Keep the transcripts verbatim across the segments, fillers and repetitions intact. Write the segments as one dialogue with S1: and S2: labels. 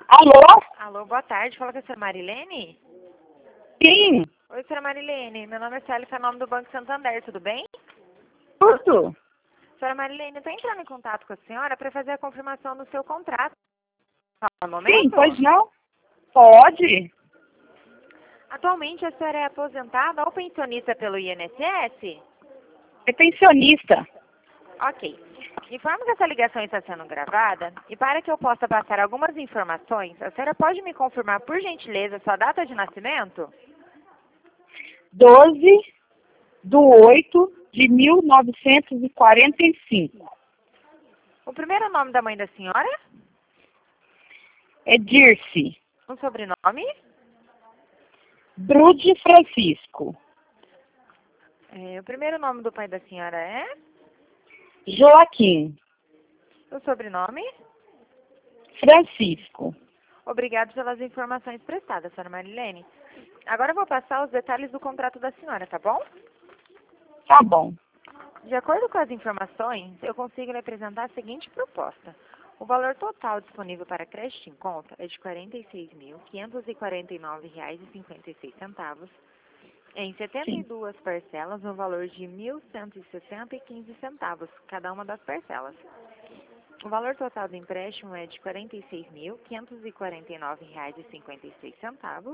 S1: Alô?
S2: Alô, boa tarde. Fala com a senhora Marilene?
S1: Sim,
S2: Oi, senhora Marilene. Meu nome é Célia, é nome do Banco Santander, tudo bem?
S1: tudo.
S2: Senhora Marilene, eu estou entrando em contato com a senhora para fazer a confirmação do seu contrato. No
S1: Sim,
S2: momento?
S1: pois não? Pode?
S2: Atualmente a senhora é aposentada ou pensionista pelo I N S S?
S1: É pensionista.
S2: Ok. Informo que essa ligação está sendo gravada e para que eu possa passar algumas informações, a senhora pode me confirmar, por gentileza, sua data de nascimento?
S1: doze do oito de mil novecentos e quarenta e cinco.
S2: O primeiro nome da mãe da senhora?
S1: É Dirce.
S2: Um sobrenome?
S1: Drude Francisco.
S2: É, o primeiro nome do pai da senhora é?
S1: Joaquim
S2: O sobrenome?
S1: Francisco.
S2: Obrigado pelas informações prestadas, senhora Marilene. Agora eu vou passar os detalhes do contrato da senhora, tá bom?
S1: Tá bom.
S2: De acordo com as informações, eu consigo lhe apresentar a seguinte proposta. O valor total disponível para crédito em conta é de quarenta e seis mil, quinhentos e quarenta e nove reais e cinquenta e seis centavos, em setenta e
S1: Sim.
S2: duas parcelas, no valor de mil cento e sessenta e quinze centavos, cada uma das parcelas. O valor total do empréstimo é de quarenta e seis mil, quinhentos e quarenta e nove reais e cinquenta e seis centavos.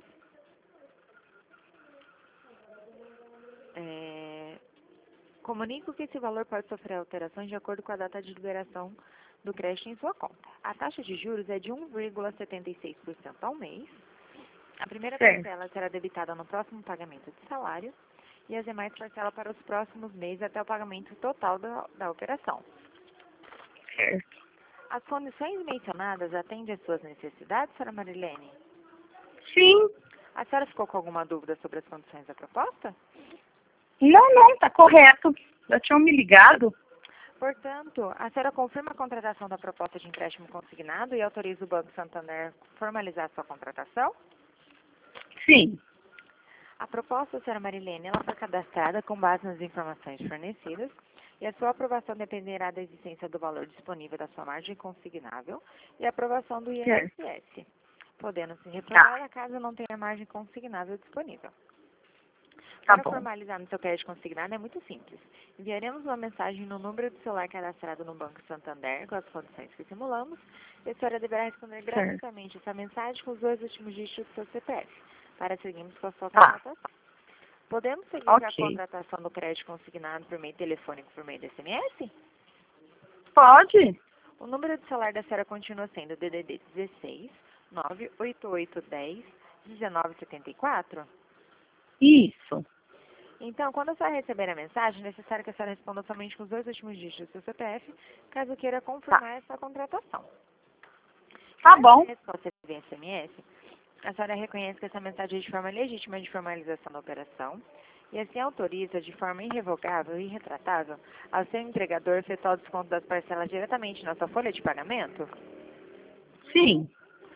S2: É... Comunico que esse valor pode sofrer alterações de acordo com a data de liberação do crédito em sua conta. A taxa de juros é de um vírgula setenta e seis por cento ao mês. A primeira
S1: Certo.
S2: parcela será debitada no próximo pagamento de salário e as demais parcelas para os próximos meses até o pagamento total da, da operação.
S1: Certo.
S2: As condições mencionadas atendem às suas necessidades, senhora Marilene?
S1: Sim.
S2: A senhora ficou com alguma dúvida sobre as condições da proposta?
S1: Não, não, tá correto. Já tinham me ligado.
S2: Portanto, a senhora confirma a contratação da proposta de empréstimo consignado e autoriza o Banco Santander a formalizar sua contratação?
S1: Sim.
S2: A proposta, senhora Marilene, ela foi cadastrada com base nas informações fornecidas e a sua aprovação dependerá da existência do valor disponível da sua margem consignável e a aprovação do I N S S, podendo se reprovar caso não tenha margem consignável disponível.
S1: Tá
S2: Para
S1: bom.
S2: formalizar no seu crédito consignado é muito simples. Enviaremos uma mensagem no número de celular cadastrado no Banco Santander com as condições que simulamos e a senhora deverá responder
S1: Certo.
S2: gratuitamente essa mensagem com os dois últimos dígitos do seu C P F, para seguirmos com a sua
S1: Tá.
S2: contratação. Podemos seguir com a
S1: Ok.
S2: contratação do crédito consignado por meio telefônico por meio de S M S?
S1: Pode?
S2: O número de celular da senhora continua sendo D D D dezesseis, nove oito oito um zero, um nove sete quatro?
S1: Isso.
S2: Então, quando a senhora receber a mensagem, é necessário que a senhora responda somente com os dois últimos dígitos do seu C P F, caso queira confirmar essa contratação.
S1: Tá
S2: Caso
S1: bom.
S2: a resposta via S M S, a senhora reconhece que essa mensagem é de forma legítima de formalização da operação e assim autoriza de forma irrevogável e irretratável ao seu empregador efetuar o desconto das parcelas diretamente na sua folha de pagamento?
S1: Sim.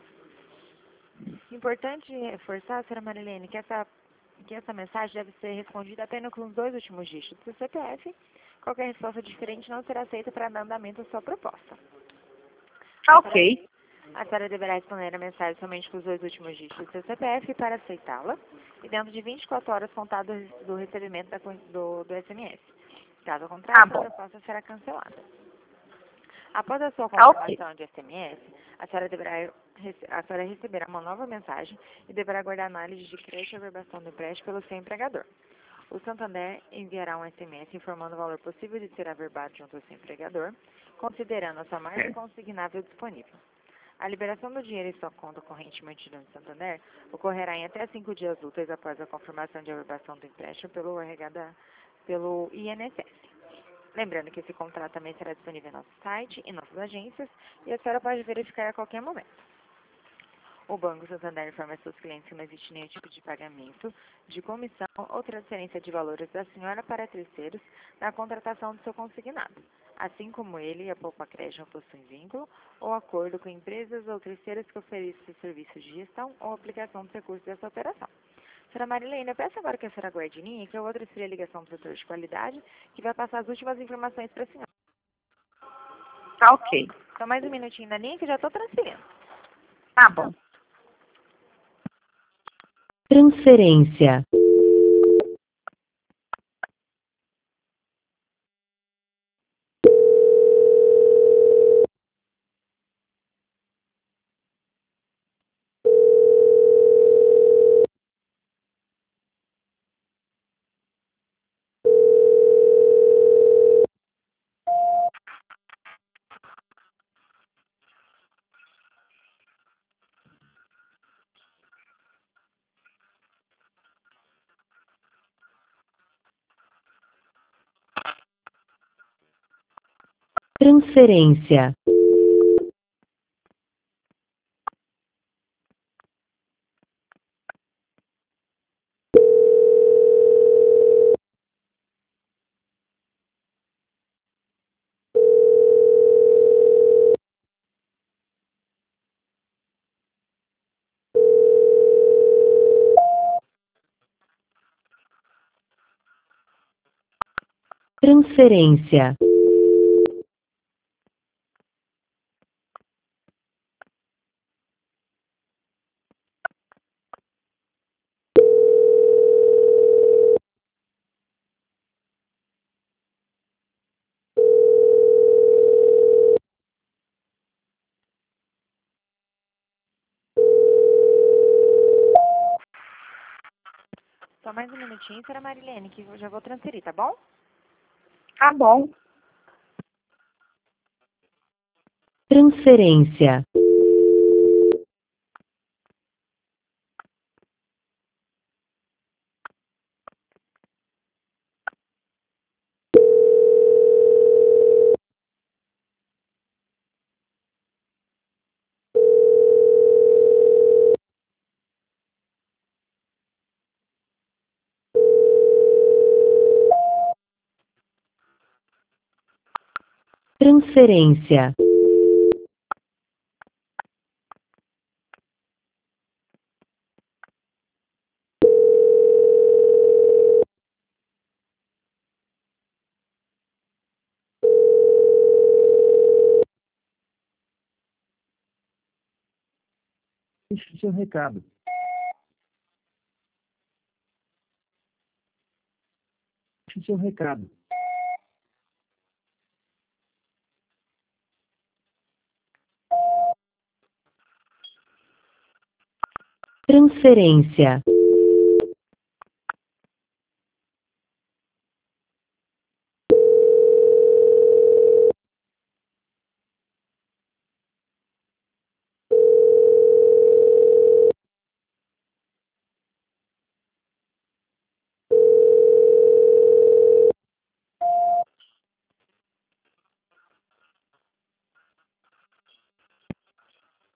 S2: Importante reforçar, senhora Marilene, que essa, que essa mensagem deve ser respondida apenas com os dois últimos dígitos do C P F. Qualquer resposta diferente não será aceita para dar andamento à sua proposta.
S1: Tá ok.
S2: A senhora deverá responder a mensagem somente com os dois últimos dígitos do seu C P F para aceitá-la e dentro de vinte e quatro horas contadas do recebimento da, con- do, do S M S. Caso contrário,
S1: Tá
S2: a
S1: bom.
S2: proposta será cancelada. Após a sua
S1: Tá ok.
S2: confirmação de S M S, a senhora, deverá, rece- a senhora receberá uma nova mensagem e deverá aguardar análise de crédito e averbação do empréstimo pelo seu empregador. O Santander enviará um S M S informando o valor possível de ser averbado junto ao seu empregador, considerando a sua margem
S1: Certo.
S2: consignável disponível. A liberação do dinheiro em sua conta corrente mantida no Santander ocorrerá em até cinco dias úteis após a confirmação de averbação do empréstimo pelo, R H da, pelo I N S S. Lembrando que esse contrato também será disponível em nosso site e nossas agências e a senhora pode verificar a qualquer momento. O Banco Santander informa aos seus clientes que não existe nenhum tipo de pagamento, de comissão ou transferência de valores da senhora para terceiros na contratação do seu consignado. Assim como ele e a Poupa Crédito não possuem vínculo ou acordo com empresas ou terceiros que ofereçam serviços de gestão ou aplicação dos recursos dessa operação. Senhora Marilene, eu peço agora que a senhora guarde em linha, que eu vou transferir a ligação para o setor de qualidade, que vai passar as últimas informações para a senhora.
S1: Tá ok.
S2: Só mais um minutinho na linha que eu já estou transferindo.
S1: Tá bom.
S3: Transferência. Transferência. Transferência.
S2: Só mais um minutinho, senhora Marilene, que eu já vou transferir, tá bom?
S1: Tá bom.
S3: Transferência. Transferência.
S4: Deixe seu recado. Deixe seu recado.
S3: Transferência.